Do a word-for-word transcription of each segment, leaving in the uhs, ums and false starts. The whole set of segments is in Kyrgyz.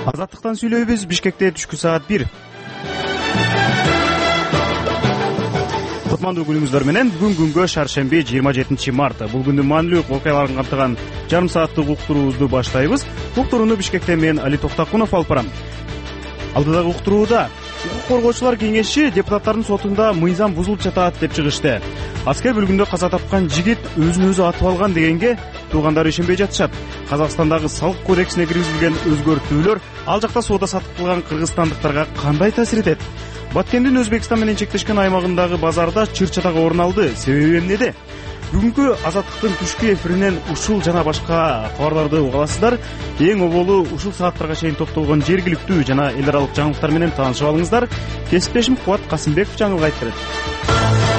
Азаттыктан сүйлөйбүз. Бишкекте түшкү саат бир. Кутмандуу күнүңүздөр менен. Бүгүн күнгө шаршемби жыйырма жетинчи март. Бул күндүн маанилүү окуяларын камтыган жарым сааттык уктуруубузду баштайбыз. Уктурууну Бишкектен мен Али Токтакунов алып барам. Алдыдагы уктурууда укук коргоочулар кеңеши депутаттардын сотунда мыйзам бузулуп жатат деп чыгышты. Аскер бөлүгүндө каза тапкан жигит өзүн өзү атып алган дегенге туугандары ишенбей жатышат. Казакстандагы салык кодексине киргизилген өзгөртүүлөр ал жакта соода саттык кылган кыргызстандыктарга кандай таасир этет? Баткендин Өзбекстан менен чектешкен аймагындагы базарда чыр-чатак орун алды. Себеби эмнеде? Бүгүнкү Азаттыктын түшкү эфиринен ушул жана башка кабарларды уга аласыздар. Эң оболу ушул сааттарга чейин топтолгон жергиликтүү жана эл аралык жаңылыктар менен таанышып алыңыздар. Кесиптешим Кубат Касымбеков жаңылык айтып берет.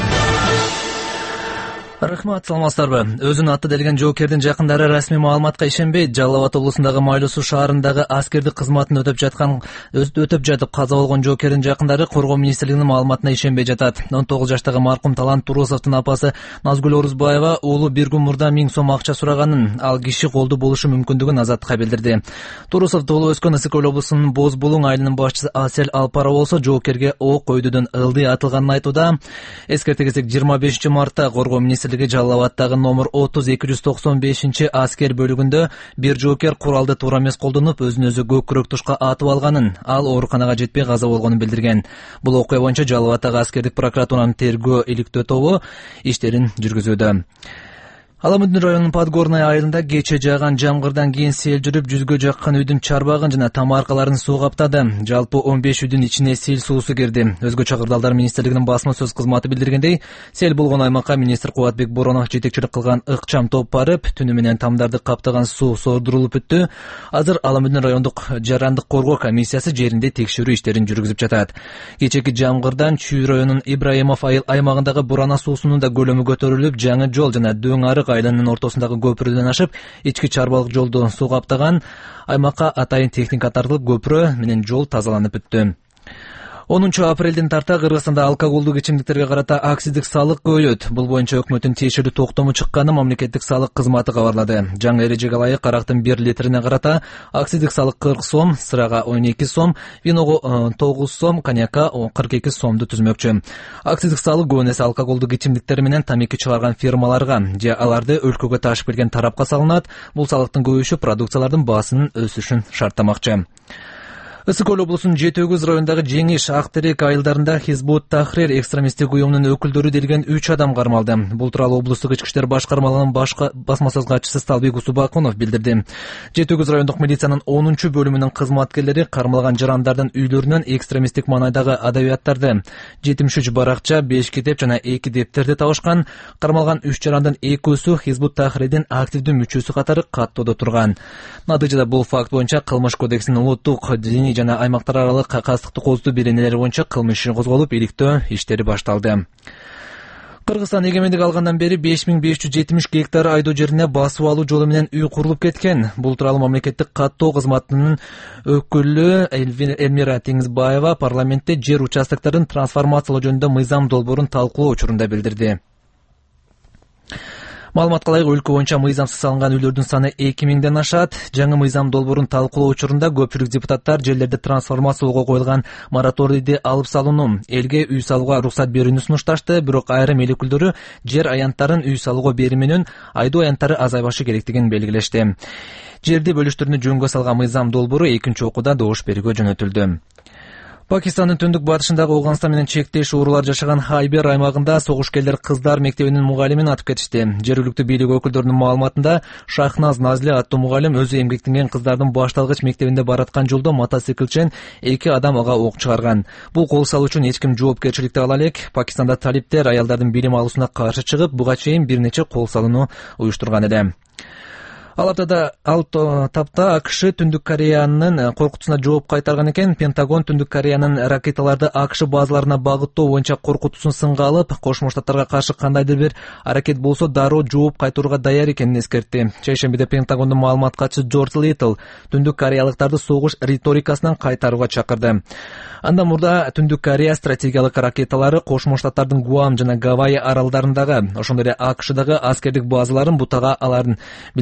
Рахмат, саламатсыздарбы? Өзүн аты делген жоокердин жакындары расмий маалыматка ишенбей, Жалал Абад облусундагы Майлуу Суу шаарындагы аскердик кызматын өтөп жаткан өтөп жатып каза болгон жоокердин жакындары Коргоо министрлигинин маалыматына ишенбей жатат. он тогуз жаштагы маркум Талант Турусовдун апасы Назгүл Орузбаева уулу бир күн мурда миң сом акча сураганын, ал киши колду болушу мүмкүндүгүн Азаттыкка билдирди. Турусов туулуп өскөн Ысык Көл облусунун Боз Булуң айылынын башчысы Асель Алпарова болсо жоокерге ок өйдүдөн ылдый атылганын айтууда. Эскерте кетсек, жыйырма бешинчи мартта Коргоо министрлиги Жалал Абадтагы номер отуз эки жүз токсон бешинчи аскер бөлүгүндө бир жоокер куралды туура эмес колдонуп, өзүн өзү көк күрөк тушка атып алганын, ал ооруканага жетпей каза болгонун билдирген. Бул окуя боюнча Жалал Абадтагы аскердик прокуратуранын тергөө иликтөө тобу иштерин жүргүзүүдө. Аламүндүн районунун Подгорный айылында кече жааган жамгырдан кийин сел жүрүп, жүзгө жаккан үйдүн чарбагын жана тамаркаларын суу каптады. Жалпы он беш үйдүн ичине сел суусу кирди. Өзгө чакырдалдар министрлигинин басма сөз кызматы билдиргендей, сел болгон аймакка министр Кубатбек Боронов жетекчилик кылган ыкчам топ барып, түнү менен тамдарды каптаган суу сордурулуп бүттү. Азыр Аламүндүн райондук жарандык коргоо комиссиясы жеринде текшерүү иштерин жүргүзүп жатат. Кечеки жамгырдан Чүй районунун Ибраимов айыл аймагындагы Бурана суусунун да көлөмү көтөрүлүп, жаңы жол жана Дөң арык айылынын ортосундагы көпүрөдөн ашып, ички чарбалык жолду суу каптаган. Аймакка атайын техника тартылып, көпүрө менен жол тазаланып бүттү. онунчу апрелден тарта Кыргызстанда алкоголдук ичимдиктерге карата акциздик салык көбөйөт. Бул боюнча өкмөттүн тиешелүү токтому чыкканы мамлекеттик салык кызматы кабарлады. Жаңы эрежеге ылайык арактын бир литрине карата акциздик салык кырк сом, сырага он эки сом, виного тогуз сом, коньякка кырк эки сомду түзмөкчү. Акциздик салык көбүн эсе алкоголдук ичимдиктер менен тамеки чыгарган фирмаларга же аларды өлкөгө ташып келген тарапка салынат. Бул салыктын көбөйүшү продукциялардын баасынын өсүшүн шарттамакчы. Ысык Көл облусунун Жети Өгүз районундагы Жеңиш, Актерек айылдарында Хизбут Тахрир экстремисттик уюмунун өкүлдөрү делген үч адам кармалды. Бул тууралуу облустук ички иштер башкармалыгынын башка басма сөз катчысы Сталбек Усубакунов билдирди. Жети Өгүз райондук милициянын онунчу бөлүмүнүн кызматкерлери кармалган жарандардын үйлөрүнөн экстремисттик маанайдагы адабияттарды, жетимиш үч баракча, беш китеп жана эки дептерди табышкан. Кармалган үч жарандын экөөсү Хизбут Тахрирдин активдүү мүчөсү катары каттоодо турган. Натыйжада бул факт боюнча Кылмыш кодексинин улуттук диний жана аймактар аралык кастыктуу коздуу беренелери боюнча кылмыш иши козголуп, иликтөө иштери башталды. Кыргызстан эгемендик алгандан бери беш миң беш жүз жетимиш гектар айдоо жерине басып алуу жолу менен үй курулуп кеткен. Бул тууралуу мамлекеттик каттоо кызматынын өкүлү Элмира Теңизбаева парламентте жер участокторун трансформациялоо жөнүндө мыйзам долбоорун талкуулоо учурунда билдирди. Маалыматка ылайык, өлкө боюнча мыйзамсыз салынган үйлөрдүн саны эки миңден ашат. Жаңы мыйзам долбоорун талкуулоо учурунда көпчүлүк депутаттар жерлерди трансформациялоого коюлган мораторийди алып салууну, элге үй салууга уруксат берүүнү сунушташты. Бирок айрым эл өкүлдөрү жер аянттарын үй салууга берүү менен айдоо аянттары азайбашы керектигин белгилешти. Жерди бөлүштөрүнү жөнгө салган мыйзам долбоору экинчи окууда добуш берүүгө жөнөтүлдү. Пакистандын түндүк батышындагы Ауганстан менен чектеш уурулар жашаган Хайбер аймагында согушкерлер кыздар мектебинин мугалимин атып кетишти. Жергиликтүү бийлик өкүлдөрүнүн маалыматында Шахназ Назли аттуу мугалим өзү эмгектенген кыздардын башталгыч мектебинде бараткан жолдо мотоциклчен эки адам ага ок чыгарган. Бул кол салуу үчүн эч ким жоопкерчиликти ала элек. Пакистанда талиптер аялдардын билим алуусуна каршы чыгып, буга чейин бир нече кол салууну уюштурган эле. Ал аптада ал тапта АКШ Түндүк Кореянын коркутуусуна жооп кайтарган экен. Пентагон Түндүк Кореянын ракеталарды АКШ базаларына багыттоо боюнча коркутуусун сынга алып, Кошмо Штаттарга каршы кандайдыр бир аракет болсо дароо жооп кайтарууга даяр экенин эскертти. Чейшембиде Пентагондун маалымат катчысы Джордж Литл Түндүк Кореялыктарды согуш риторикасынан кайтарууга чакырды. Андан мурда Түндүк Корея стратегиялык ракеталары Кошмо Штаттардын Гуам жана Гавайи аралдарындагы, ошондой эле АКШдагы аскердик базаларын бутага аларын билдирип чыккан.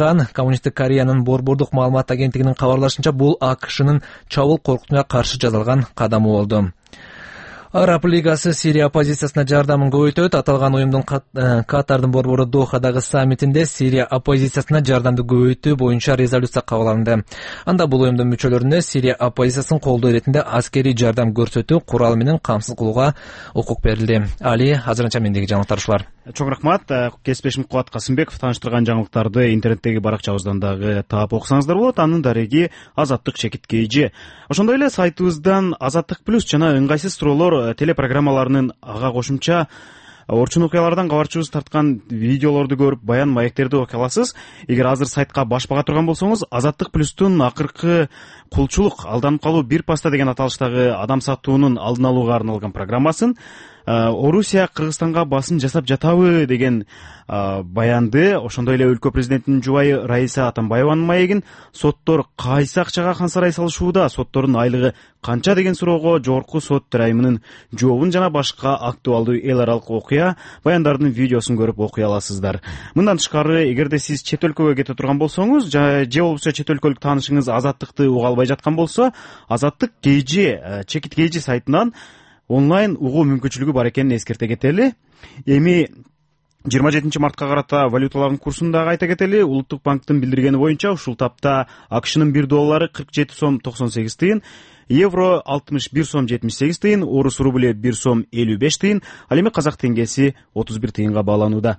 чыккан. Коммунисттик Кореянын Борбордук маалымат агенттигинин кабарлашынча, бул АКШнын чабуул коркутуна каршы жасалган кадамы болду. Араб лигасы Сирия оппозициясына жардамын көбөйтөт. Аталган уюмдун Катардын борбору Дохадагы саммитинде Сирия оппозициясына жардамды көбөйтүү боюнча резолюция кабыл алынды. Анда бул уюмдун мүчөлөрүнө Сирия оппозициясын колдоо иретинде аскерий жардам көрсөтүү куралы менен камсыз кылууга укук берилди. Али, азырынча мендеги жаңылыктар ушулар. Чоң рахмат. Кесиптешим Кубат Касымбеков тааныштырган жаңылыктарды интернеттеги баракчабыздан дагы таап окусаңыздар болот. Анын дареги Азаттык чекиткейжи. Ошондой эле сайтыбыздан Азаттык плюс жана ыңгайсыз суроолор телепрограммаларынын ага кошумча орчун окуялардан кабарчыбыз тарткан видеолорду көрүп, баян маектерди окуй аласыз. Эгер азыр сайтка баш бага турган болсоңуз, Азаттык плюстун акыркы кулчулук, алданып калуу бир паста деген аталыштагы адам сатуунун алдын алууга арналган программасын Орусия Кыргызстанга басым жасап жатабы деген баянды, ошондой эле өлкө президентинин жубайы Раиса Атамбаеванын маегин соттор кайсы акчага кансарай салышууда, соттордун айлыгы канча деген суроого жогорку сот төрайымынын жообун жана башка актуалдуу эл аралык окуя баяндардын видеосун көрүп окуй аласыздар. Мындан тышкары, эгерде сиз чет өлкөгө кете турган болсоңуз, же болбосо чет өлкөлүк таанышыңыз Азаттыкты уга албай жаткан болсо, Азаттык KG чекит KG сайтынан онлайн угуу мүмкүнчүлүгү бар экенин эскерте кетели. Эми жыйырма жетинчи мартка карата валюталардын курсун дагы айта кетели. Улуттук банктын билдиргени боюнча ушул тапта АКШнын бир доллары кырк жети сом токсон сегиз тыйын, евро алтымыш бир сом жетимиш сегиз тыйын, орус рубле бир сом элүү беш тыйын, ал эми казак теңгеси отуз бир тыйынга бааланууда.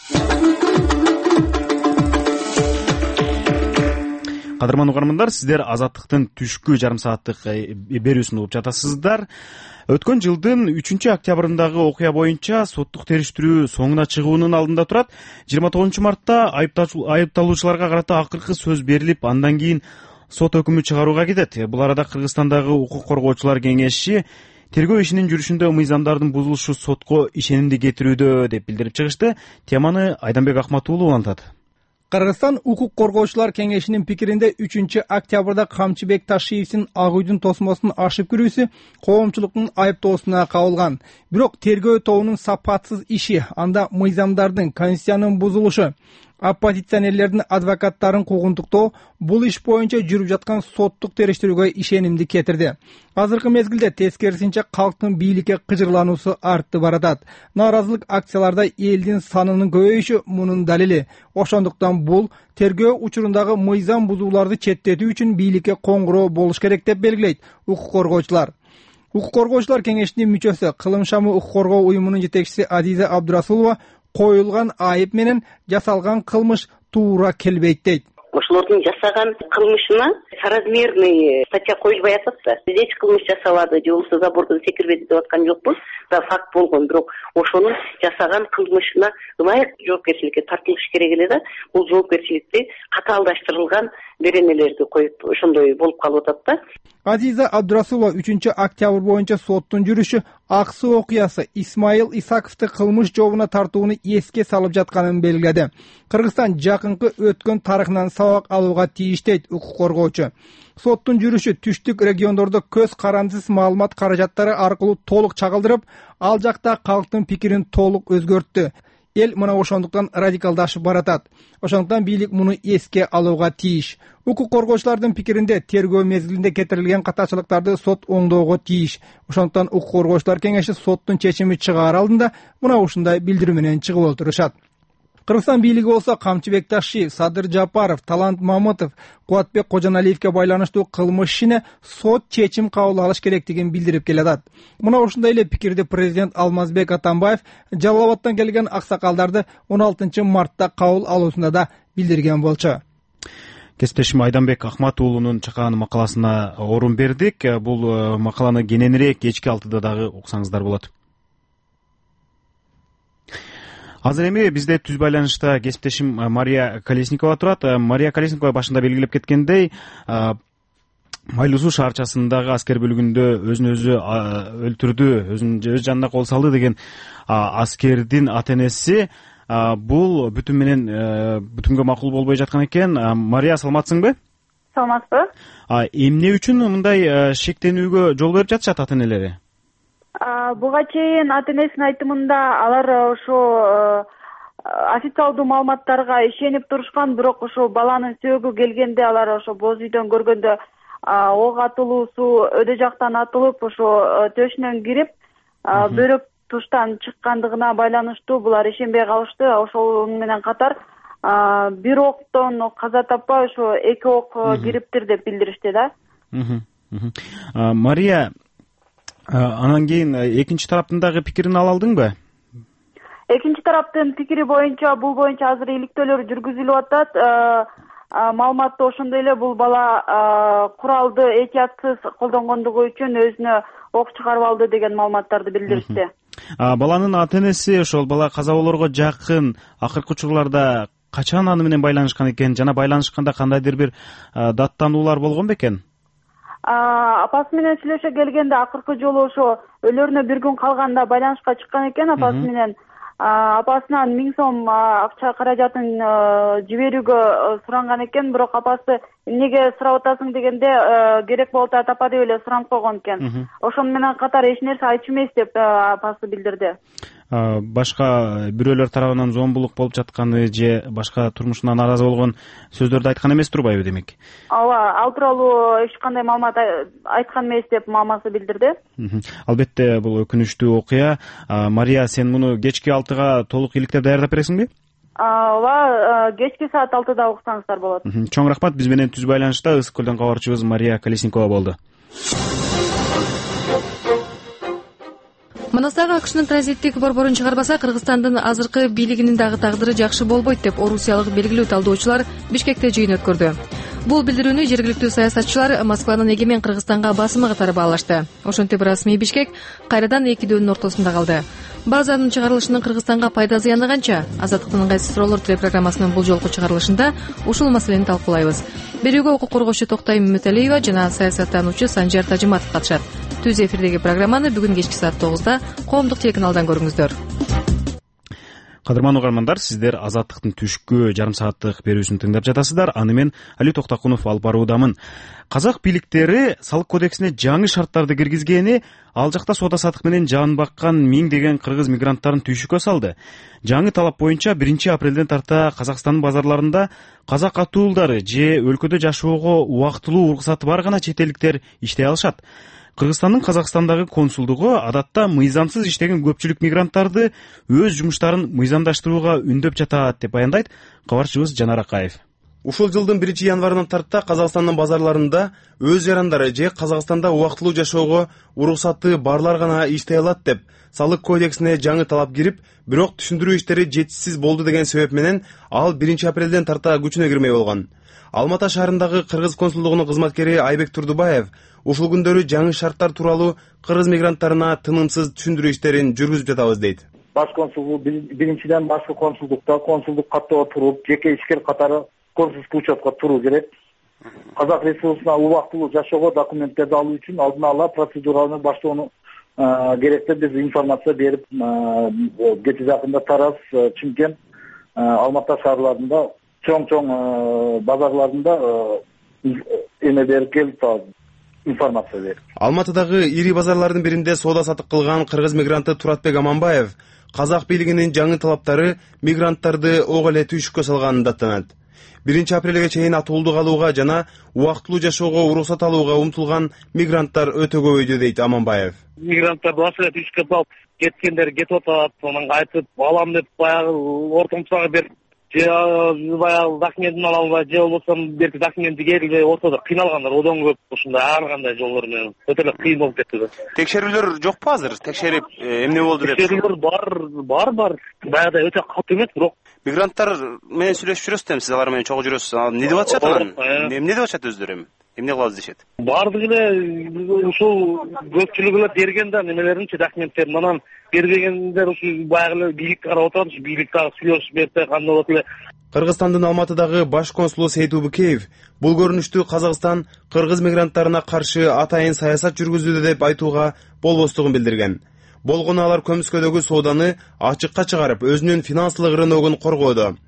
Кадырман угармандар, сиздер Азаттыктын түшкү жарым сааттык берүүсүн угуп жатасыздар. Өткөн жылдын үчүнчү октябрындагы окуя боюнча соттук териштирүү соңуна чыгуунун алдында турат. жыйырма тогузунчу мартта айыпталуучуларга карата акыркы сөз берилип, андан кийин сот өкүмү чыгарууга кетет. Бул арада Кыргызстандагы укук коргоочулар кеңеши тергөө ишинин жүрүшүндө мыйзамдардын бузулушу сотко ишенимди кетирүүдө деп билдирип чыгышты. Теманы Айданбек Акматуулу улантат. Кыргызстан укук коргоочулар кеңешинин пикиринде үчүнчү октябрда Камчыбек Ташиевдин Ак үйдүн тосмосун ашып кирүүсү коомчулуктун айыптоосуна кабылган. Бирок тергөө тобунун сапатсыз иши, анда мыйзамдардын, конституциянын бузулушу, оппозиционерлердин адвокаттарын куугунтуктоо бул иш боюнча жүрүп жаткан соттук териштирүүгө ишенимди кетирди. Азыркы мезгилде тескерисинче калктын бийликке кыжырлануусу артты баратат. Нааразылык акцияларда элдин санынын көбөйүшү мунун далили. Ошондуктан бул тергөө учурундагы мыйзам бузууларды четтетүү үчүн бийликке коңгуроо болуш керек деп белгилейт укук коргоочулар. Укук коргоочулар кеңешинин мүчөсү, Кылым шамы укук коргоо уюмунун жетекчиси Адиза Абдурасулова коюлган айып менен жасалган кылмыш туура келбейт дейт. Ошолордун жасаган кылмышына соразмерный статья коюлбай атат да. Здесь кылмыш жасалады, же болбосо забордон секирбеди деп аткан жокпуз. Да, факт болгон, бирок ошонун жасаган кылмышына ылайык жоопкерчиликке тартылыш керек эле да. Бул жоопкерчиликти катаалдаштырылган беренелерди коюп ошондой болуп калып атат да. Азиза Абдурасулова үчүнчү октябрь боюнча соттун жүрүшү Ак суу окуясы Исмаил Исаковду кылмыш жообуна тартууну эске салып жатканын белгиледи. Кыргызстан жакынкы өткөн тарыхынан сабак алууга тийиш дейт укук коргоочу. Соттун жүрүшү түштүк региондордо көз карандысыз маалымат каражаттары аркылуу толук чагылдырып, ал жакта калктын пикирин толук өзгөрттү. Эл мына ошондуктан радикалдашып баратат. Ошондуктан бийлик муну эске алууга тийиш. Укук коргоочулардын пикиринде тергөө мезгилинде кетирилген катачылыктарды сот оңдоого тийиш. Ошондуктан укук коргоочулар кеңеши соттун чечими чыгаар алдында мына ушундай билдирүү менен чыгып отурушат. Кыргызстан бийлиги болсо Камчыбек Ташиев, Садыр Жапаров, Талант Мамытов, Кубатбек Кожоналиевке байланыштуу кылмыш ишине сот чечим кабыл алыш керектигин билдирип келатат. Мына ушундай эле пикирди президент Алмазбек Атамбаев Жалал Абадтан келген аксакалдарды он алтынчы мартта кабыл алуусунда да билдирген болчу. Кесиптешим Айданбек Акматуулунун чакан макаласына орун бердик. Бул макаланы кененирээк кечки алтыда дагы уксаңыздар болот. Азыр эми бизде түз байланышта кесиптешим Мария Колесникова турат. Мария Колесникова башында белгилеп кеткендей, Майлуу суу шаарчасындагы аскер бөлүгүндө өзүн өзү өлтүрдү, өзүн өз жанына кол салды деген аскердин ата-энеси бул бүтүн менен бүтүнгө макул болбой жаткан экен. Мария, саламатсыңбы? Саламатсызбы? Эмне үчүн мындай шектенүүгө жол берип жатышат ата-энелери? Буга чейин ата-энесинин айтымында алар ошо официалдуу маалыматтарга ишенип турушкан, бирок ошо баланын сөөгү келгенде алар ошо боз үйдөн көргөндө ок атылуусу өдө жактан атылып ошо төшүнөн кирип бөйрөк туштан чыккандыгына байланыштуу булар ишенбей калышты. Ошол менен катар бир октон каза таппай ошо эки ок кириптир деп билдиришти да. Мария, анан кийин экинчи тараптын дагы пикирин ала алдыңбы? Экинчи тараптын пикири боюнча бул боюнча азыр иликтөөлөр жүргүзүлүп атат. Маалыматты ошондой эле бул бала куралды этиятсыз колдонгондугу үчүн өзүнө ок чыгарып алды деген маалыматтарды билдиришти. Баланын ата энеси ошол бала каза болорго жакын акыркы учурларда качан аны менен байланышкан экен жана байланышканда кандайдыр бир даттануулар болгон бекен? Апасы менен сүйлөшө келгенде акыркы жолу ошо өлөрүнө бир күн калганда байланышка чыккан экен апасы менен. Апасынан миң сом акча каражатын жиберүүгө суранган экен, бирок апасы эмнеге сурап атасың дегенде керек болуп атат апа деп эле суранып койгон экен. Ошону менен катар эч нерсе айтчу эмес деп апасы билдирди. Башка бирөөлөр тарабынан зомбулук болуп жатканы же башка турмушунан наразы болгон сөздөрдү айткан эмес турбайбы демек? Ооба, ал тууралуу эч кандай маалымат айткан эмес деп мамасы билдирди. Албетте бул өкүнүчтүү окуя. Мария, сен муну кечки алтыга толук иликтеп даярдап бересиңби? Ооба, кечки саат алтыда уксаңыздар болот. Чоң рахмат. Биз менен түз байланышта Ысык көлдөн кабарчыбыз Мария Колесникова болду. Манастагы АКШнын транзиттик борборун чыгарбаса, Кыргызстандын азыркы бийлигинин дагы тагдыры жакшы болбойт деп орусиялык белгилүү талдоочулар Бишкекте жыйын өткөрдү. Бул билдирүүнү жергиликтүү саясатчылар Москванын эгемен Кыргызстанга басымы катары баалашты. Ошентип расмий Бишкек кайрадан эки дөөнүн ортосунда калды. Базанын чыгарылышынын Кыргызстанга пайда зыяны канча? Азаттыктын ыңгайсыз суроолор телепрограммасынын бул жолку чыгарылышында ушул маселени талкуулайбыз. Берүүгө укук коргоочу Токтай Мөтөлиева жана саясаттануучу Санжар Тажиматов катышат. Түз эфирдеги программаны бүгүн кечки саат тогузда коомдук телеканалдан көрүңүздөр. Кадырман угармандар, сиздер Азаттыктын түшкү жарым сааттык берүүсүн тыңдап жатасыздар. Аны мен Али Токтакунов алып баруудамын. Казак бийликтери салык кодексине жаңы шарттарды киргизгени ал жакта соода саттык менен жан баккан миңдеген кыргыз мигранттарын түйшүккө салды. Жаңы талап боюнча биринчи апрелден тарта Казакстандын базарларында казак атуулдары же өлкөдө жашоого убактылуу уруксаты бар гана чет элдиктер иштей алышат. Кыргызстандын Казакстандагы консулдугу адатта мыйзамсыз иштеген көпчүлүк мигранттарды өз жумуштарын мыйзамдаштырууга үндөп жатат деп баяндайт кабарчыбыз Жанар Акаев. Ушул жылдын биринчи январынан тарта Казакстандын базарларында өз жарандары же Казакстанда убактылуу жашоого уруксаты барлар гана иштей алат деп салык кодексине жаңы талап кирип, бирок түшүндүрүү иштери жетишсиз болду деген себеп менен ал биринчи апрелден тарта күчүнө кирмей болгон. Алматы шаарындагы Кыргыз консулдугунун кызматкери Айбек Турдубаев ушул күндөрү жаңы шарттар тууралуу кыргыз мигранттарына тынымсыз түшүндүрүү иштерин жүргүзүп жатабыз дейт. Баш консулдук биринчиден башкы консулдукта консулдук каттоого туруп, жеке ишкер катары консулдук учетко туруу керек. Казак Республикасына убактылуу жашоого документтерди алуу үчүн алдын ала процедураны баштоону керек деп биз информация берип, кече жакында Тараз, Чымкент, Алматы шаарларында чоң-чоң базарларында эме берип келип информация берип. Алматыдагы ири базарлардын биринде соода саттык кылган кыргыз мигранты Туратбек Аманбаев казак бийлигинин жаңы талаптары мигранттарды ок эле түйшүккө салганын даттанат. биринчи апрелге чейин атуулдук алууга жана убактылуу жашоого уруксат алууга умтулган мигранттар өтө көбөйдү дейт Аманбаев. Мигранттар башка түйшүккө салып кеткендер кетип атат, анан кайтып алам деп баягы ортомчага берип же баягы документин ала албай, же болбосо берки документи келбей ортодо кыйналгандар одон көп. Ушундай ар кандай жолдор менен өтө эле кыйын болуп кетти. Текшерүүлөр жокпу азыр? Текшерип эмне болду деп? Текшерүүлөр бар, бар, бар. Баягыдай өтө катуу эмес, бирок мигранттар менен сүйлөшүп жүрөсүз, сиз алар менен чогуу жүрөсүз. Эмне деп атышат анан? Эмне деп атышат өздөрү эми? Эмне кылабыз дешет? Бардыгы эле ушул көпчүлүгү эле берген да немелеринчи документтерин, анан бербегендер ушул баягы эле бийлик карап отурат, ушу бийлик дагы сүйлөшүп берсе кандай болот эле. Кыргызстандын Алматыдагы баш консулу Сейит Убукеев бул көрүнүштү Казакстан кыргыз мигранттарына каршы атайын саясат жүргүзүүдө деп айтууга болбостугун билдирген. Болгону алар көмүскөдөгү сооданы ачыкка чыгарып, өзүнүн финансылык рыногун коргоодо.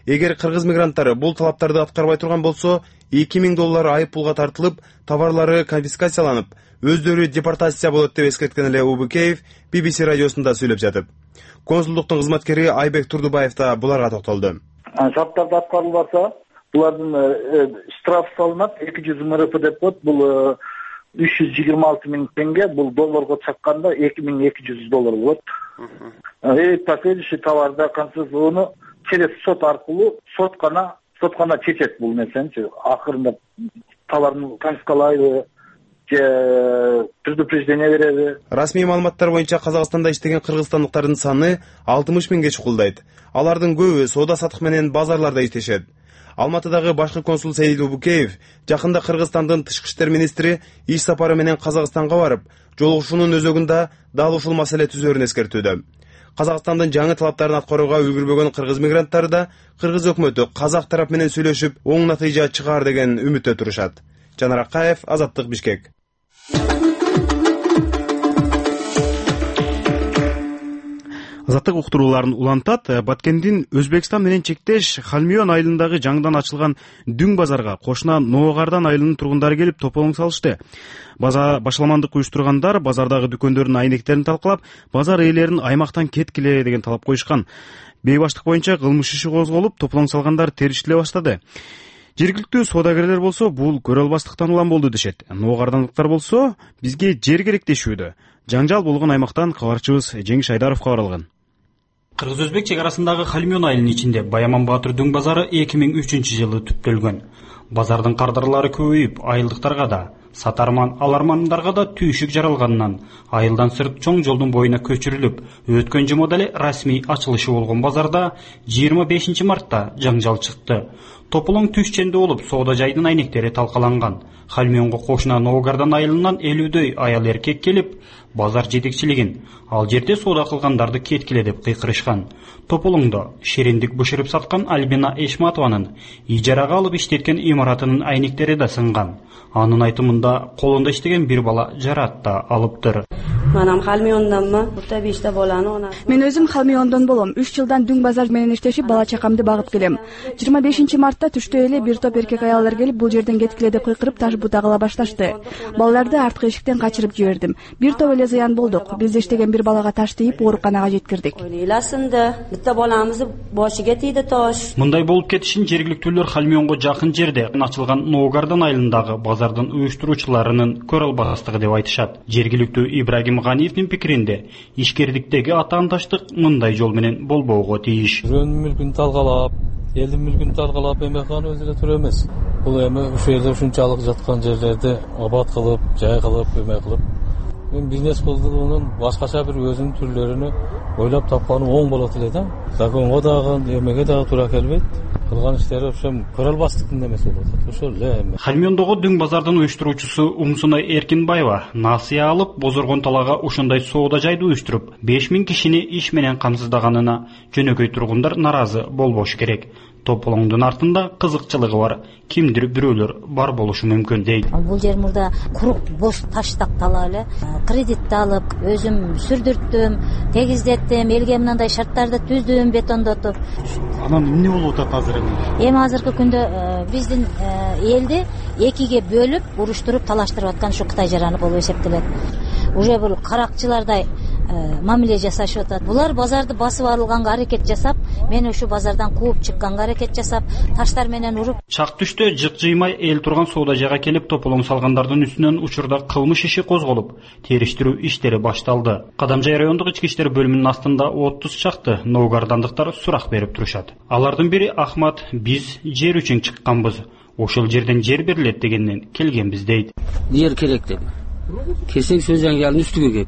эгер кыргыз мигранттары бул талаптарды аткарбай турган болсо эки миң доллар айып пулга тартылып, товарлары конфискацияланып, өздөрү депортация болот деп эскерткен эле Убукеев би би си радиосунда сөйлөп жатып. Консулдуктун кызматкери Айбек Турдубаев да буларга токтолду. Шарттарды аткарылбаса, булардын штраф салынат, эки жүз эм эр эф деп коет, бул үч жүз жыйырма алты миң теңге, бул долларга чакканда эки миң эки жүз доллар болот. И последующий товарда концессиону через сот аркылуу сот гана сот гана чечет бул нерсени. Акырында товардын конфискалайды, же предупреждение береби. Расмий маалыматтар боюнча Казакстанда иштеген кыргызстандыктардын саны алтымыш миңге чукулдайт. Алардын көбү соода сатык менен базарларда иштешет. Алматыдагы башкы консул Сейит Убукеев жакында Кыргызстандын тышкы иштер министри иш сапары менен Казакстанга барып, жолугушуунун өзөгүндө дал ушул маселе түзөрүн эскертүүдө. Казакстандын жаңы талаптарын аткарууга үлгүрбөгөн кыргыз мигранттары да кыргыз өкмөтү казак тарап менен сүйлөшүп, оң натыйжа чыгаар деген үмүттө турушат. Жанар Акаев, Азаттык, Бишкек. Азаттык уктурууларын улантат. Баткендин Өзбекстан менен чектеш Халмион айылындагы жаңыдан ачылган Дүң базарга кошуна Ноғардан айылынын тургундары келип тополоң салышты. База башаламандык уюштургандар базардагы дүкөндөрдүн айнектерин талкалап, базар ээлерин аймактан кеткиле деген талап коюшкан. Бейбаштык боюнча кылмыш иши козголуп, тополоң салгандар териштиле баштады. Жергиликтүү соодагерлер болсо бул көрө албастыктан улам болду дешет. Ноғардандыктар болсо бизге жер керек дешүүдө. Жаңжал болгон аймактан кабарчыбыз Жеңиш Айдаров кабар алган. Кыргыз-Өзбек чек арасындагы Халмион айылынын ичинде Баяман Баатыр Дүң базары эки миң үчүнчү жылы түптөлгөн. Базардын кардарлары көбөйүп, айылдыктарга да, сатарман, алармандарга да түйшүк жаралганынан айылдан сырт чоң жолдун боюна көчүрүлүп, өткөн жумада эле расмий ачылышы болгон базарда жыйырма бешинчи мартта жаңжал чыкты. Тополоң түшченде болуп, соода жайдын айнектери талкаланган. Халмионго кошуна Ноғардан айылынан элүүдөй аял эркек келип, базар жетекчилигин, ал жерде соода кылгандарды кеткиле деп кыйкырышкан. Тополоңдо шериндик бышырып саткан Альбина Эшматованын ижарага алып иштеткен имаратынын айнектери да сынган. Анын айтымында колунда иштеген бир бала жарат да алыптыр. Манам Халмионданмы? Бутта беште баланы она. Мен өзүм Халмиондон болом. үч жылдан Дүң базар менен иштешип, бала чакамды багып келем. жыйырма бешинчи мартта түштө эле бир топ эркек аялдар келип, бул жерден кеткиле деп кыйкырып, таш бутагыла башташты. Балаларды арткы эшиктен качырып жибердим. Бир топ эле зыян болдук. Биз иштеген бир балага таш тийип, ооруканага жеткирдик. Ойласынды. Бутта баламызды башыга тийди таш. Мындай болуп кетишин жергиликтүүлөр Халмионго жакын жерде ачылган Ноғардан айылындагы базардын уюштуруучуларынын көрө албастыгы деп айтышат. Жергиликтүү Ибрагим Ганиевдин пикиринде, ишкердиктеги атаандаштык мындай жол менен болбоого тийиш. Жөн мүлкүн талкалап, элдин мүлкүн талкалап эмекан өзү эле тура эмес. Бул эми ушул жерде ушунчалык жаткан жерлерди абат кылып, жай кылып, эме кылып, мен бизнес кылуунун башкача бир өзүнүн түрлөрүнү ойлоп тапканым оң болот эле да. Законго дагы, эмеге дагы туура келбейт. Кылган иштери ошо көрө албастыктын эмеси болот. Ошол эле. Халмиондогу Дүң базардын уюштуруучусу Умсунай Эркинбаева насыя алып, Бозоргон талага ушундай соода жайды уюштуруп, беш миң кишини иш менен камсыздаганына жөнөкөй тургундар наразы болбош керек. Тополоңдун артында кызыкчылыгы бар, кимдир бирөөлөр бар болушу мүмкүн дейт. Бул жер мурда курук бош таштактала эле. Кредитти алып, өзүм сүрдүрттүм, тегиздеттим, элге мындай шарттарды түздүм, бетондотуп. Анан эмне болуп атат азыр эми? Эми азыркы күндө биздин элди экиге бөлүп, уруштуруп, талаштырып аткан ушу Кытай жараны болуп эсептелет. Уже бул каракчылардай мамиле жасашып атат. Булар базарды басып алганга аракет жасап, мени ушу базардан кууп чыкканга аракет жасап, таштар менен уруп. Чак түштө жык жыймай эл турган соода жайга келип, тополоң салгандардын үстүнөн учурда кылмыш иши козголуп, териштирүү иштери башталды. Кадамжай райондук ички иштер бөлүмүнүн астында отуз чакты Ноғардандыктар сурак берип турушат. Алардын бири Ахмат, биз жер үчүн чыкканбыз. Ошол жерден жер берилет дегенден келгенбиз дейт. Жер керек деп. Кесең сөз жаңгалын үстүгө кеп.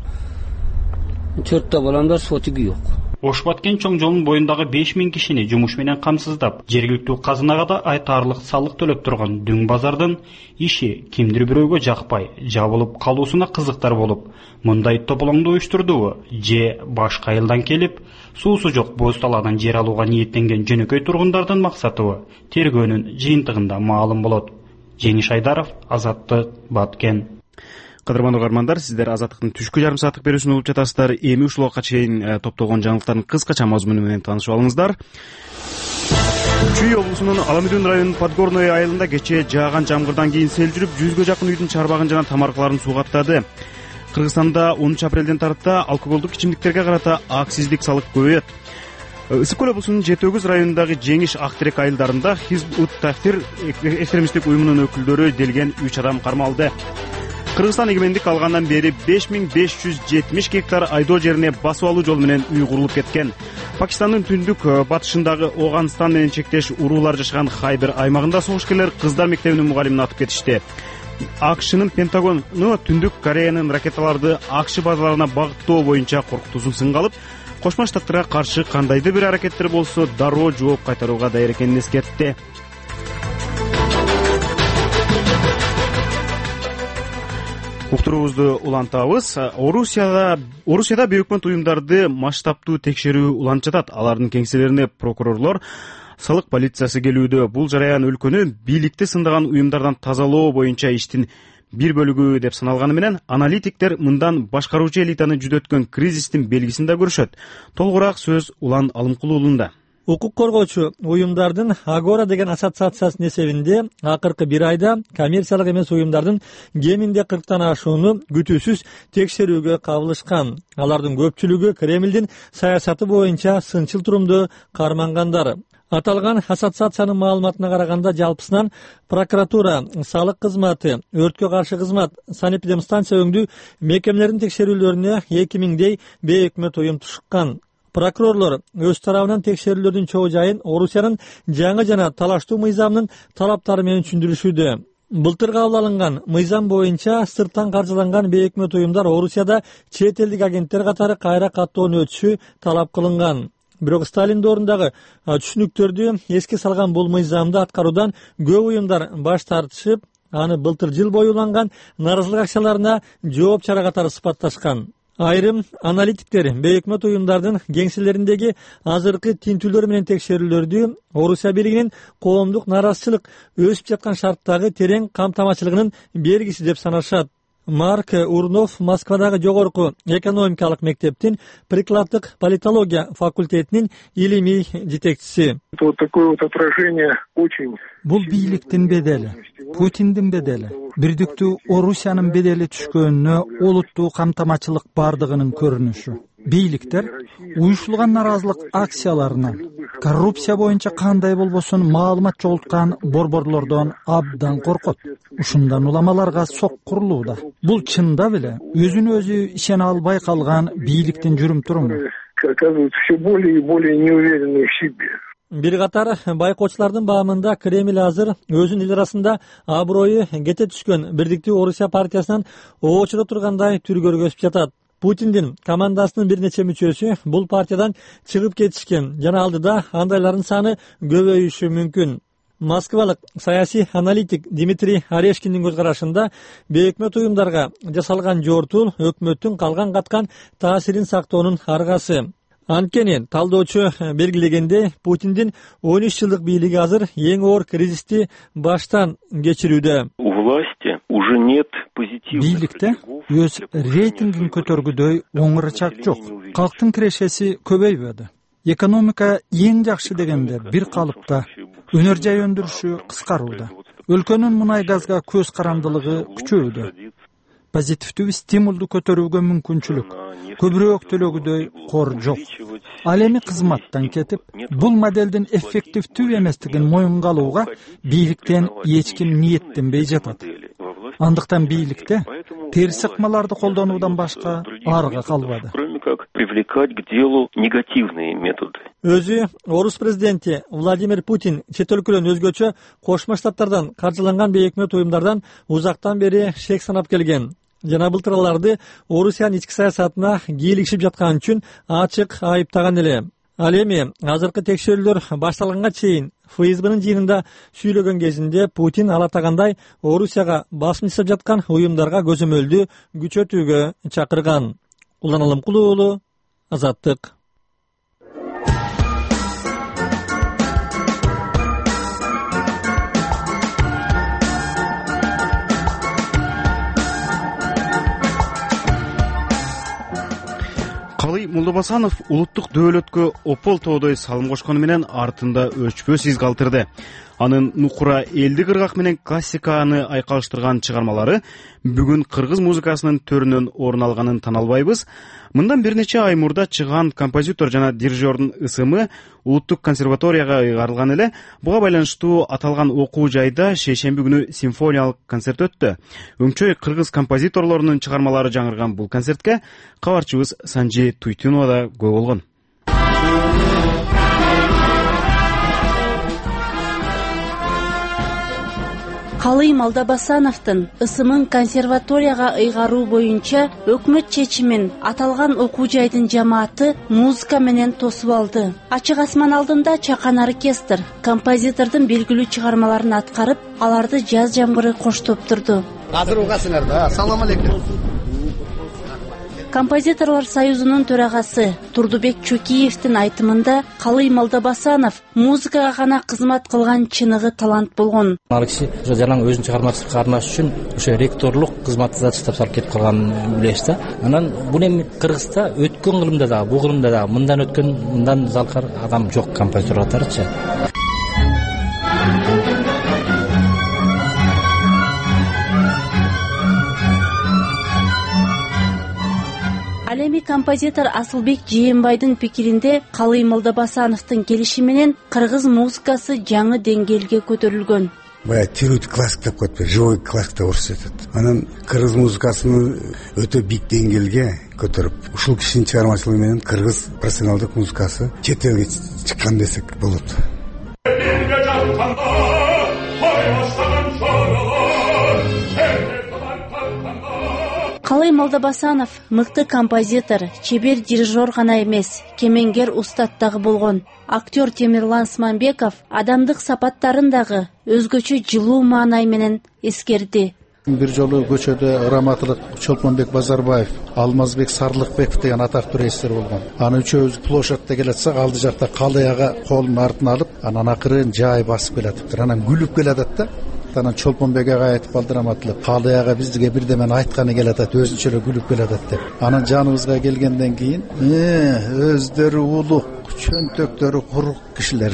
Төрттө баламдар сотиги жок. Ош-Баткен чоң жолунун боюндагы беш миң кишини жумуш менен камсыздап, жергиликтүү казынага да айтарлык салык төлөп турган Дүң базардын иши кимдир бирөөгө жакпай, жабылып калуусуна кызыктар болуп, мындай тополоңду уюштурдубу же башка айылдан келип, суусу жок боз талаадан жер алууга ниеттенген жөнөкөй тургундардын максатыбы тергөөнүн жыйынтыгында маалым болот. Жеңиш Айдаров, Азаттык, Баткен. Кадырман угармандар, сиздер Азаттыктын түшкү жарым сааттык берүүсүн угуп жатасыздар. Эми ушул убакка чейин топтолгон жаңылыктардын кыскача мазмуну менен таанышып алыңыздар. Чүй облусунун Аламүдүн районунун Подгорное айылында кечээ жааган жамгырдан кийин сел жүрүп, жүзгө жакын үйдүн чарбагын жана тамаркаларын суу каптады. Кыргызстанда онунчу апрелден тарапта алкоголдук ичимдиктерге карата аксиздик салык көбөйөт. Ысык көл облусунун Жети Өгүз районундагы Жеңиш Актерек айылдарында Хизб ут Тахрир экстремисттик уюмунун өкүлдөрү делген үч адам кармалды. Кыргызстан эгемендик алгандан бери беш миң беш жүз жетимиш гектар айдоо жерине басып алуу жолу менен үй курулуп кеткен. Пакистандын түндүк батышындагы Оганстан менен чектеш уруулар жашаган Хайбер аймагында согушкерлер кыздар мектебинин мугалимин атып кетишти. АКШнын Пентагону түндүк Кореянын ракеталарды АКШ базаларына багыттоо боюнча коркутуусун сынга алып, Кошмо Штаттарга каршы кандайдыр бир аракеттер болсо дароо жооп кайтарууга даяр экенин эскертти. Уктуруубузду улантабыз. Орусияда Орусияда бейөкмөт уюмдарды масштабтуу текшерүү уланып жатат. Алардын кеңселерине прокурорлор, салык полициясы келүүдө. Бул жараян өлкөнү бийликти сындаган уюмдардан тазалоо боюнча иштин бир бөлүгү деп саналганы менен, аналитиктер мындан башкаруучу элитаны жүдөткөн кризистин белгисин да көрүшөт. Толугураак сөз Улан Алымкулуу уулунда. Укук коргоочу уюмдардын Агора деген ассоциациясынын эсебинде акыркы бир айда коммерциялык эмес уюмдардын кеминде кырктан ашууну күтүүсүз текшерүүгө кабылышкан. Алардын көпчүлүгү Кремлдин саясаты боюнча сынчыл турумду кармангандар. Аталган ассоциациянын маалыматына караганда жалпысынан прокуратура, салык кызматы, өрткө каршы кызмат, санэпидемстанция өңдүү мекемелердин текшерүүлөрүнө эки миңдей бейөкмөт уюм тушкан. Прокурорлор өз тарабынан текшерүүлөрдүн чоо жайын Орусиянын жаңы жана талаштуу мыйзамынын талаптары менен түшүндүрүшүүдө. Былтыр кабыл алынган мыйзам боюнча сырттан каржыланган бейөкмөт уюмдар Орусияда чет элдик агенттер катары кайра каттоону өтүшү талап кылынган. Бирок Сталин доорундагы түшүнүктөрдү эске салган бул мыйзамды аткаруудан көп уюмдар баш тартышып, аны былтыр жыл бою уланган нааразылык акцияларына жооп чара катары сыпатташкан. Айрым аналитиктер бейөкмөт уюмдардын кеңселериндеги азыркы тинтүүлөр менен текшерүүлөрдү Орусия бийлигинин коомдук нааразычылык өсүп жаткан шарттагы терең камтамачылыгынын белгиси деп санашат. Марк Урнов Москвадагы жогорку экономикалык мектептин прикладдык политология факультетинин илимий жетекчиси. Вот такое вот отражение очень. Бул бийликтин бедели, Путиндин бедели, бирдиктүү Орусиянын бедели түшкөнүнө олуттуу камтамачылык бардыгынын көрүнүшү. Бийликтер уюшулган нааразылык акцияларынан, коррупция боюнча кандай болбосун маалымат жогулткан борборлордон абдан коркот. Ушундан уламаларга сок курулууда. Бул чында беле өзүнө өзү ишене албай калган бийликтин жүрүм туруму. Оказывается, все более и более неуверенные в себе. Бир катар байкоочулардын баамында Кремль азыр өзүнүн эл арасында аброю кете түшкөн Бирдиктүү Орусия партиясынан оочура тургандай түргөргө өсүп жатат. Путиндин командасынын бир нече мүчөсү бул партиядан чыгып кетишкен жана алдыда андайлардын саны көбөйүшү мүмкүн. Москвалык саясий аналитик Дмитрий Орешкиндин көз карашында бейөкмөт уюмдарга жасалган жортул өкмөттүн калган каткан таасирин сактоонун аргасы. Анткени талдоочу белгилегенде Путиндин он үч жылдык бийлиги азыр эң оор кризисти баштан кечирүүдө. У власти уже нет бийликте өз рейтингин көтөргүдөй оңурачак жок. Калктын кирешеси көбөйбөдү. Экономика эң жакшы дегенде бир калыпта, өнөр жай өндүрүшү кыскарууда. Өлкөнүн мунай газга көз карандылыгы күчөүүдө. Позитивдүү стимулду көтөрүүгө мүмкүнчүлүк көбүрөөк төлөгүдөй кор жок. Ал эми кызматтан кетип, бул моделдин эффективдүү эместигин моюнга алууга бийликтен эч ким ниеттенбей жатат. Андыктан бийликте терс ыкмаларды колдонуудан башка арга калбады. Өзү Орус президенти Владимир Путин чет өлкөлөн өзгөчө Кошмо Штаттардан каржыланган бейөкмөт уюмдардан узактан бери шек санап келген. Жана былтыр аларды Орусиянын ички саясатына кийлигишип жаткан үчүн ачык айыптаган эле. Ал эми азыркы текшерүүлөр башталганга чейин ФСБнын жыйынында сүйлөгөн кезинде Путин ал атагандай Орусияга басым жасап жаткан уюмдарга көзөмөлдү күчөтүүгө чакырган. Улан Алымкулуу уулу, Азаттык. Калый Молдобай Молдобасанов улуттук дөөлөткө опол тоодой салым кошкону менен артында өчпөс из калтырды. Анын нукура элдик ыргак менен классиканы айкалыштырган чыгармалары бүгүн кыргыз музыкасынын төрүнөн орун алганын тана албайбыз. Мындан бир нече ай мурда чыган композитор жана дирижердун ысымы улуттук консерваторияга ыйгарылган эле. Буга байланыштуу аталган окуу жайда шейшемби күнү симфониялык концерт өттү. Өңчөй кыргыз композиторлорунун чыгармалары жаңырган бул концертке кабарчыбыз Санжи Туйтунова да көө болгон. Калый Молдобасановдун ысымын консерваторияга ыйгаруу боюнча өкмөт чечимин аталган окуу жайдын жамааты музыка менен тосуп алды. Ачык асман алдында чакан оркестр композитордун белгилүү чыгармаларын аткарып, аларды жаз жамгыры коштоп турду. Азыр угасыңар да. Ассаламу алейкум. Композиторлор союзунун төрагасы Турдубек Чокиевдин айтымында Калый Молдобасанов музыкага гана кызмат кылган чыныгы талант болгон. Ал киши ошо жалаң өзүнүн чыгармасын чыгармаш үчүн ошо ректорлук кызматты да таштап салып кетип калган билесиз да. Анан бул эми Кыргызда өткөн кылымда да, бул кылымда да мындан өткөн, мындан залкар адам жок композитор катарычы. Ал эми композитор Асылбек Жээнбайдын пикиринде Калый Молдобасановдун келиши менен кыргыз музыкасы жаңы деңгээлге көтөрүлгөн. Бая тирует классик деп коет, живой классик деп көрсөтөт. Анан кыргыз музыкасын өтө бийик деңгээлге көтөрүп, ушул кишинин чыгармачылыгы менен кыргыз профессионалдык музыкасы чет элге чыккан десек болот. Калый Молдобасанов мыкты композитор, чебер дирижер гана эмес, кемеңгер устат дагы болгон. Актер Темирлан Османбеков адамдык сапаттарын дагы өзгөчө жылуу маанай менен эскерди. Бир жолу көчөдө раматылык Чолпонбек Базарбаев, Алмазбек Сарлыкбеков деген атактуу режиссер болгон. Аны үчөөбүз площадьта келатсак, алды жакта Калый ага колун артына алып, анан акырын жай басып келатыптыр. Анан күлүп келатат да. Анан Чолпонбек ага айтып калды раматылык, Калый ага бизге бирдемен айтканы келатат, өзүнчө эле күлүп келатат деп. Анан жаныбызга келгенден кийин, "Э, өздөрү улук, чөнтөктөрү курук кишилер."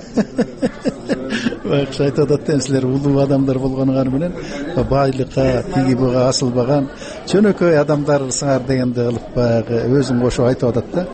Байкуш айтып атат, силер улуу адамдар болгоnuңар менен байлыкка, тиги буга асылбаган чөнөкөй адамдарсыңар дегенде кылып баягы өзүн кошуп айтып атат да.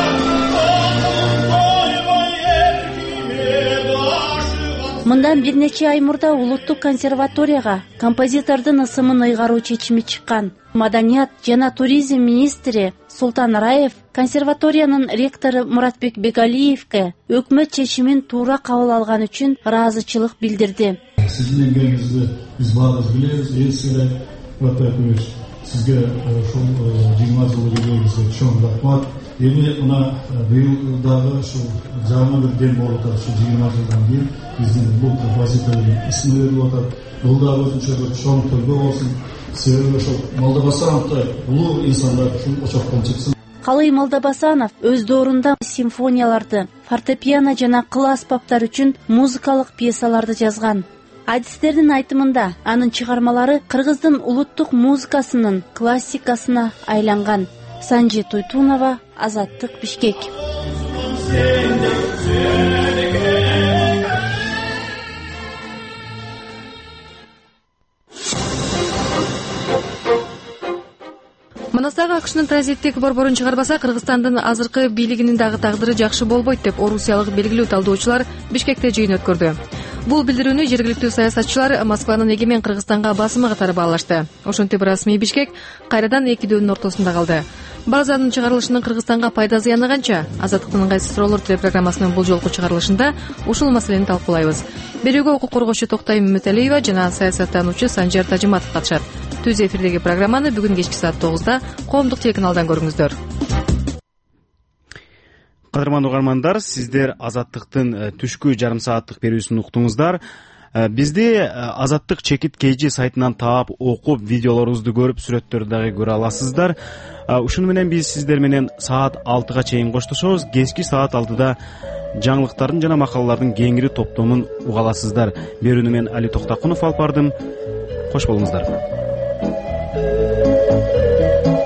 Мындан бир нече ай мурда улуттук консерваторияга композитордун ысымын ыйгаруу чечими чыккан. Маданият жана туризм министри Султан Раев консерваториянын ректору Муратбек Бегалиевке өкмөт чечимин туура кабыл алган үчүн ыраазычылык билдирди. Сиздин эмгегиңизди биз баарыбыз билебиз, эл сире Батакович, сизге ушул жыйырма жылдык эмгегиңизге чоң рахмат. Эми мына быйыл дагы ушул жаңы бир дем болуп атат, ушул жыйырма жылдан кийин биздин бул композитордун исми берилип атат. Бул дагы өзүнчө бир чоң төлгө болсун. Себеби ошол Молдобасановдой улуу инсандар ушул очоктон чыксын. Калый Молдобасанов өз доорунда симфонияларды, фортепиано жана кыл аспаптар үчүн музыкалык пьесаларды жазган. Адистердин айтымында анын чыгармалары кыргыздын улуттук музыкасынын классикасына айланган. Санжи Туйтунова, Азаттык, Бишкек. Манастагы АКШнын транзиттик борборун чыгарбаса, Кыргызстандын азыркы бийлигинин дагы тагдыры жакшы болбойт деп орусиялык белгилүү талдоочулар Бишкекте жыйын өткөрдү. Бул билдирүүнү жергиликтүү саясатчылар Москванын эгемен Кыргызстанга басымы катары баалашты. Ошентип расмий Бишкек кайрадан эки дөөнүн ортосунда калды. Базанын чыгарылышынын Кыргызстанга пайда зыяны канча? Азаттыктын ыңгайсыз суроолор телепрограммасынын бул жолку чыгарылышында ушул маселени талкуулайбыз. Берүүгө укук коргоочу Токтай Мөмөталиева жана саясаттануучу Санжар Тажиматов катышат. Түз эфирдеги программаны бүгүн кечки саат тогузда коомдук телеканалдан көрүңүздөр. Кадырман угармандар, сиздер Азаттыктын түшкү жарым сааттык берүүсүн уктуңуздар. Бизди Азаттык чекит kg сайтынан таап, окуп, видеолорубузду көрүп, сүрөттөрдү дагы көрө аласыздар. Ушуну менен биз сиздер менен саат алтыга чейин коштошобуз. Кечки саат алтыда жаңылыктардын жана макалалардын кеңири топтомун уга аласыздар. Берүүнү мен Али Токтакунов алып бардым. Кош болуңуздар.